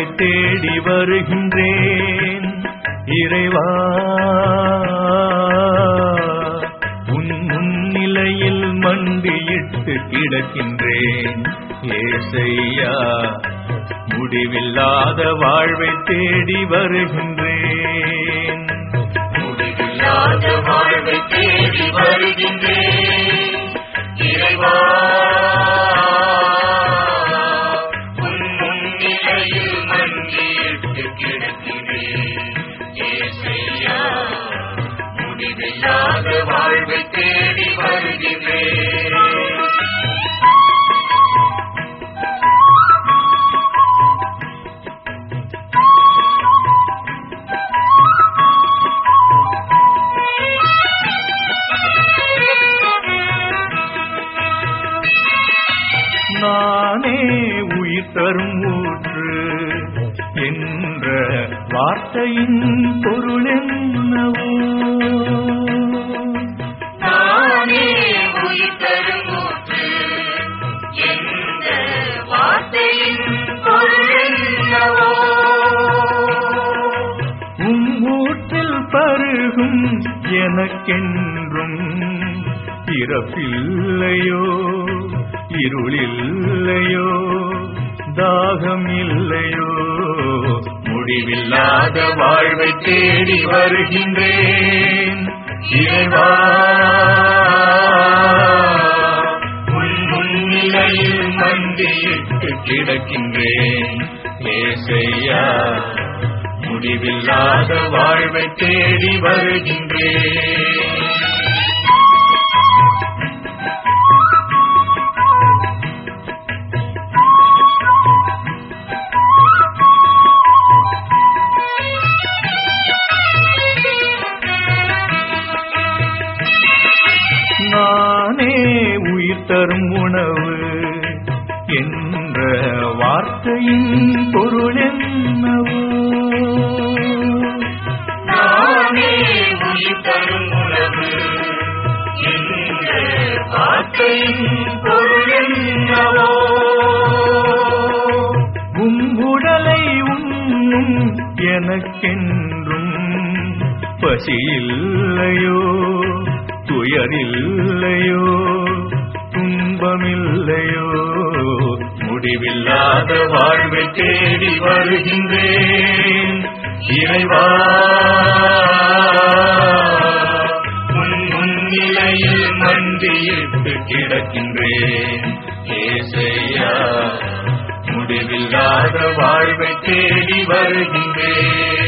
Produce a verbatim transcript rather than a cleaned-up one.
வாழ்வை தேடி வருகின்றேன். இறைவா, உன் முன்னிலையில் மண்டியிட்டு கிடக்கின்றேன். ஏசையா, முடிவில்லாத வாழ்வை தேடி வருகின்றேன். முடிவில்லாத வாழ்வை தேடி வருகின்றேன். இறைவா, உன் முன்னிலையில் மண்டியிட்டு கிடக்கிறேன். ஏசையா, முடிவில்லாத வாழ்வை தேடி வருகின்றேன். நானே உயிர் தரும் ஊற்று என்ற வார்த்தையின் பொருள் என்னவோ? நானே உயிர் தரும் ஊற்று என்ற வார்த்தையின் பொருள் என்னவோ? உம் ஊற்றில் பருகும் எனக்கென்றும் பிறப்பில்லையோ, இருளில்லையோ, தாகம் இல்லையோ. முடிவில்லாத வாழ்வை தேடி வருகின்றேன். இறைவா, உன் முன்னிலையில் மண்டியிட்டு கிடக்கின்றேன். ஏசையா, முடிவில்லாத வாழ்வை தேடி வருகின்றேன். நானே உயிர் தரும் உணவு என்ற வார்த்தையின் பொருள் என்னவோ? நானே உயிர் தரும் உணவு என்ற வார்த்தையின் பொருள் என்னவோ? உம் உடலை உண்ணும் எனக்கென்றும் பசியில்லையோ, துயரில்லையோ, துன்பமில்லையோ. முடிவில்லாத வாழ்வை தேடி வருகின்றேன். இறைவா, உன் முன்னிலையில் மண்டியிட்டு கிடக்கின்றேன். ஏசையா, முடிவில்லாத வாழ்வை தேடி வருகின்றேன்.